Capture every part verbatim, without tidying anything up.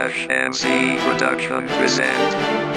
Slash M C Production present.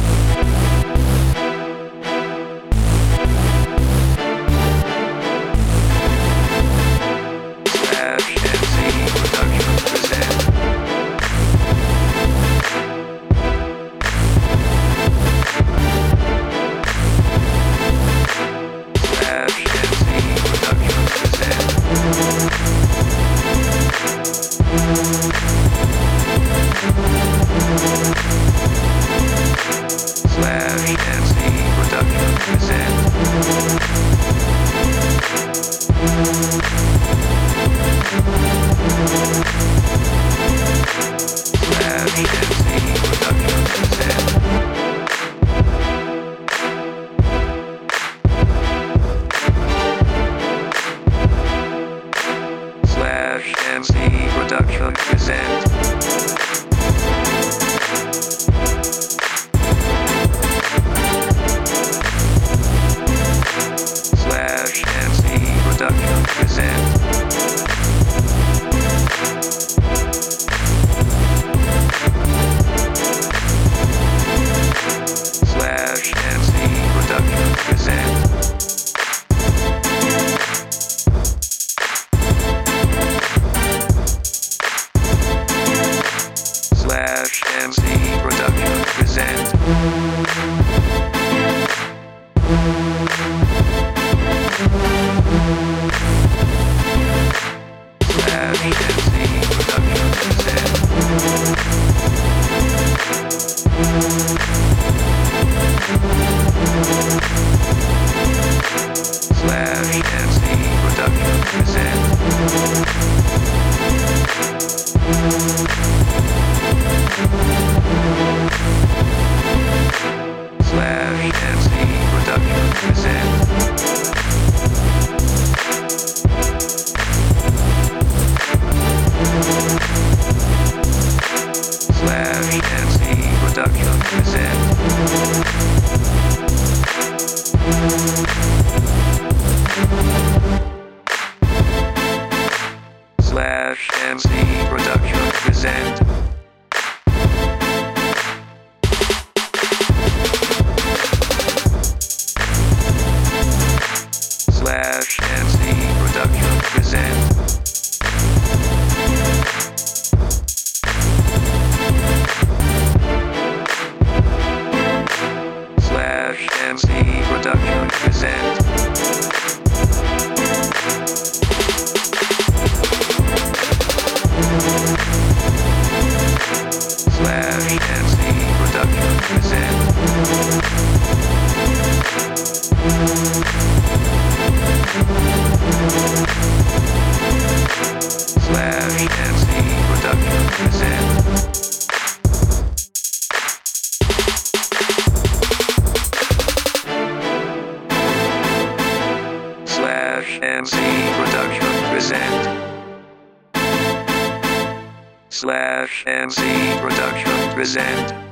Slash M C Production present. Slash M C Production present. Slash M C Production present. Slash M C Production present. Slash M C Production present. Slash M C Production present. Slash M C Production present. Slash M C Production present. Slash M C Production present. Slash M C Production present. Slash M C Production present. Slash M C Production present. Slash M C Production present. Slash M C Production present. Slash M C Production present.